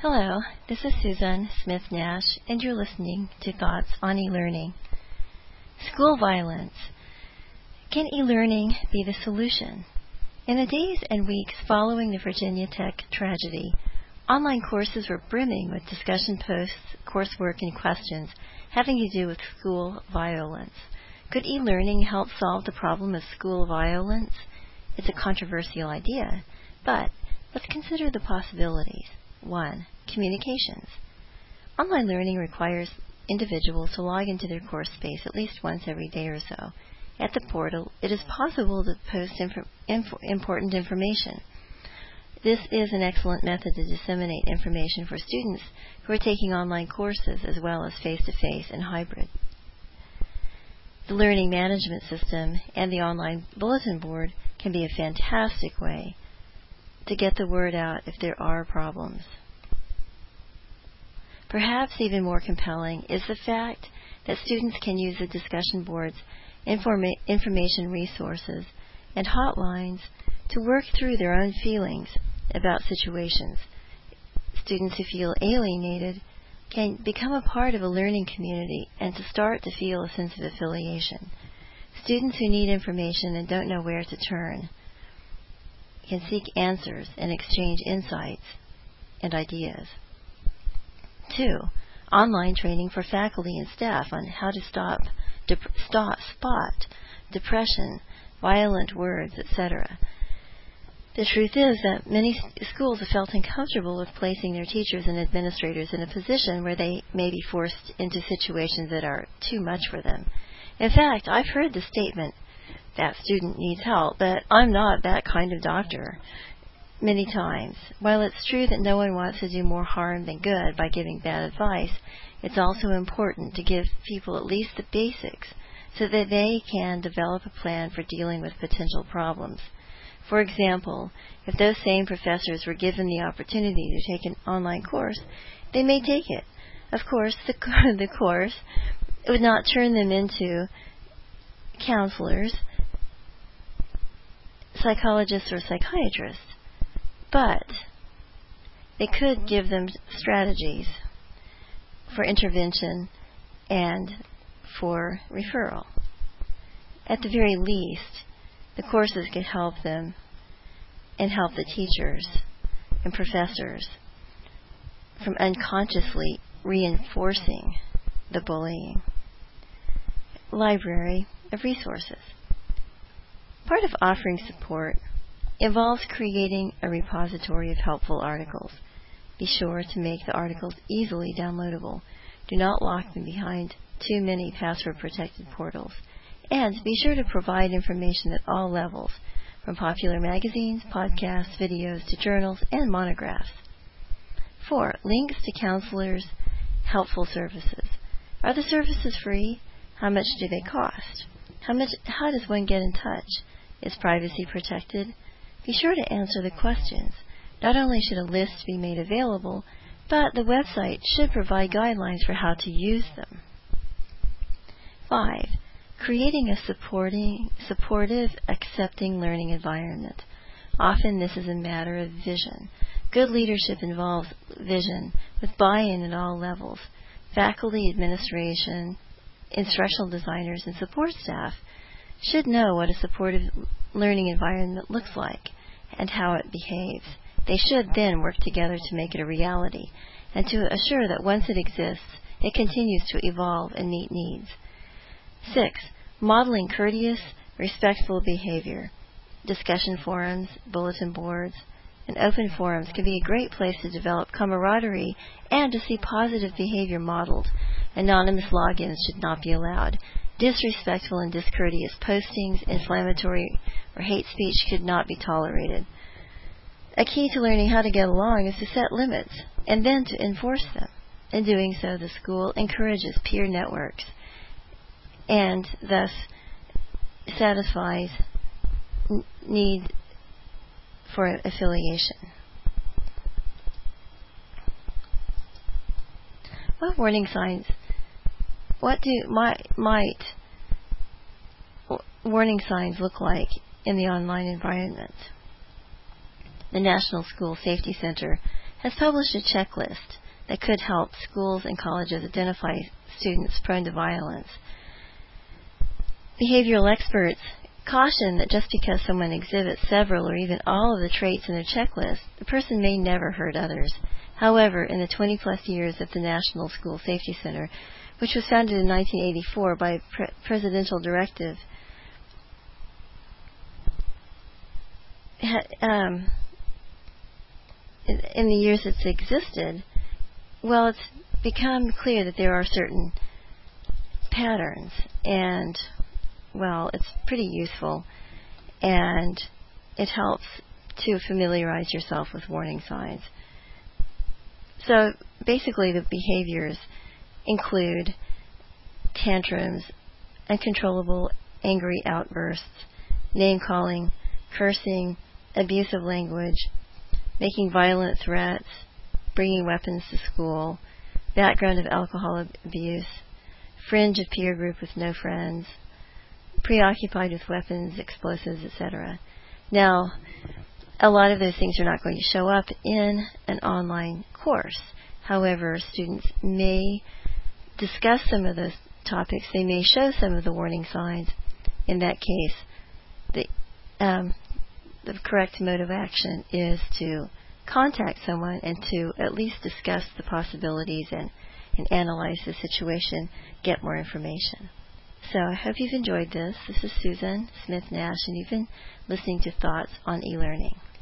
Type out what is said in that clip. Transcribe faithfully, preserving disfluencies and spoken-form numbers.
Hello, this is Susan Smith-Nash, and you're listening to Thoughts on E-Learning. School violence. Can e-learning be the solution? In the days and weeks following the Virginia Tech tragedy, online courses were brimming with discussion posts, coursework, and questions having to do with school violence. Could e-learning help solve the problem of school violence? It's a controversial idea, but let's consider the possibilities. One. Communications. Online learning requires individuals to log into their course space at least once every day or so. At the portal, it is possible to post inf- inf- important information. This is an excellent method to disseminate information for students who are taking online courses as well as face-to-face and hybrid. The learning management system and the online bulletin board can be a fantastic way to get the word out if there are problems. Perhaps even more compelling is the fact that students can use the discussion boards, informa- information resources, and hotlines to work through their own feelings about situations. Students who feel alienated can become a part of a learning community and to start to feel a sense of affiliation. Students who need information and don't know where to turn can seek answers and exchange insights and ideas. Two, online training for faculty and staff on how to stop, dep- stop spot depression, violent words, et cetera. The truth is that many schools have felt uncomfortable with placing their teachers and administrators in a position where they may be forced into situations that are too much for them. In fact, I've heard the statement, that student needs help, but I'm not that kind of doctor, many times. While it's true that no one wants to do more harm than good by giving bad advice, it's also important to give people at least the basics so that they can develop a plan for dealing with potential problems. For example, if those same professors were given the opportunity to take an online course, they may take it. Of course, the, the course would not turn them into counselors, psychologists, or psychiatrists, but they could give them strategies for intervention and for referral. At the very least, the courses could help them and help the teachers and professors from unconsciously reinforcing the bullying. Library of resources. Part of offering support involves creating a repository of helpful articles. Be sure to make the articles easily downloadable. Do not lock them behind too many password-protected portals. And be sure to provide information at all levels, from popular magazines, podcasts, videos, to journals and monographs. Four, links to counselors' helpful services. Are the services free? How much do they cost? How much? How does one get in touch? Is privacy protected? Be sure to answer the questions. Not only should a list be made available, but the website should provide guidelines for how to use them. Five, creating a supporting, supportive, accepting learning environment. Often this is a matter of vision. Good leadership involves vision with buy-in at all levels. Faculty, administration, instructional designers, and support staff should know what a supportive learning environment looks like and how it behaves. They should then work together to make it a reality and to assure that once it exists, it continues to evolve and meet needs. Six, modeling courteous, respectful behavior. Discussion forums, bulletin boards, and open forums can be a great place to develop camaraderie and to see positive behavior modeled. Anonymous logins should not be allowed. Disrespectful and discourteous postings, inflammatory or hate speech should not be tolerated. A key to learning how to get along is to set limits and then to enforce them. In doing so, the school encourages peer networks and thus satisfies n- need for affiliation. What warning signs What do might, might warning signs look like in the online environment? The National School Safety Center has published a checklist that could help schools and colleges identify students prone to violence. Behavioral experts caution that just because someone exhibits several or even all of the traits in their checklist, the person may never hurt others. However, in the twenty-plus years of the National School Safety Center, which was founded in nineteen eighty-four by pre- presidential directive, um, in, in the years it's existed, well, it's become clear that there are certain patterns, and, well, it's pretty useful, and it helps to familiarize yourself with warning signs. So basically the behaviors include tantrums, uncontrollable angry outbursts, name-calling, cursing, abusive language, making violent threats, bringing weapons to school, background of alcohol abuse, fringe of peer group with no friends, preoccupied with weapons, explosives, et cetera. Now, a lot of those things are not going to show up in an online course. However, students may discuss some of those topics. They may show some of the warning signs. In that case, the, um, the correct mode of action is to contact someone and to at least discuss the possibilities and, and analyze the situation, get more information. So I hope you've enjoyed this. This is Susan Smith-Nash, and you've been listening to Thoughts on E-Learning.